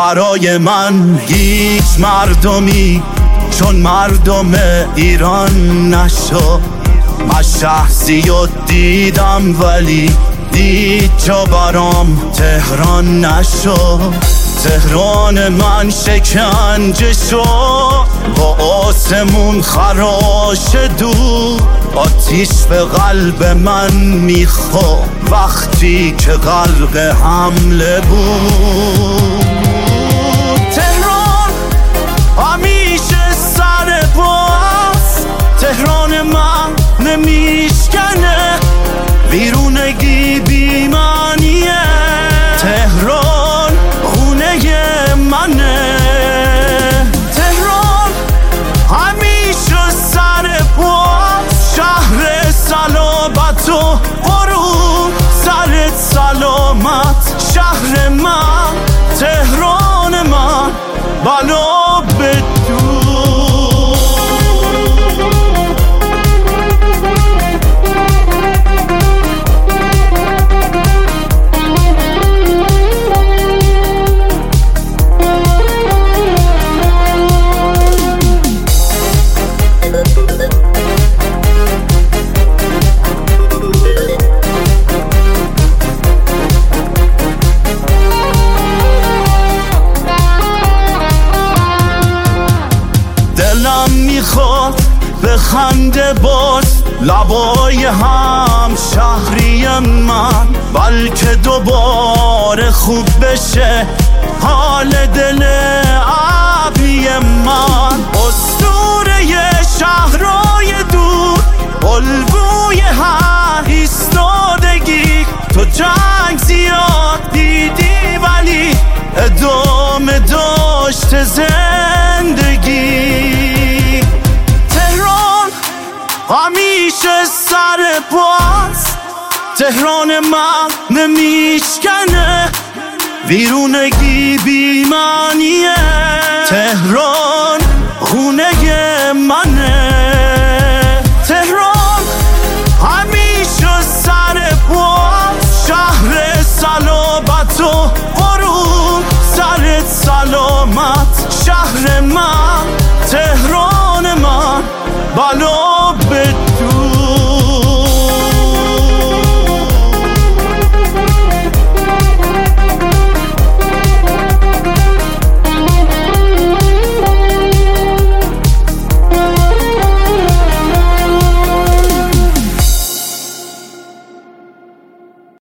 برای من هیچ مردمی چون مردم ایران نشد. من شهر زیاد دیدم ولی هیچ جا برام تهران نشد. تهران من شکنجه شد، با آسمون خراش دور. آتیش به قلب من میخورد وقتی که غرق حمله بود. تهران همیشه سر باز، تهران من نمیشکنه، بیرونگی بیمانیه. تهران خونه منه، تهران همیشه سر باز، شهر سلامت و غرور. سرت سلامت شهر من، تهران من بلا بدون. دلم میخواد به خنده باز لبای هم شهری من، بلکه دوباره خوب بشه حال دل ابری من. اسطوره شهرهای دور، الگوی هر ایستادگی. تو جنگ زیاد دیدی ولی ادامه داشت زندگی. تهران همیشه سر باز، تهران من نمیشکنه، بیرونگی بیمانیه. تهران خونه منه، تهران همیشه سر باز، شهر سلامت و غرور. سرت سلامت شهر من، تهران من بلا بدون.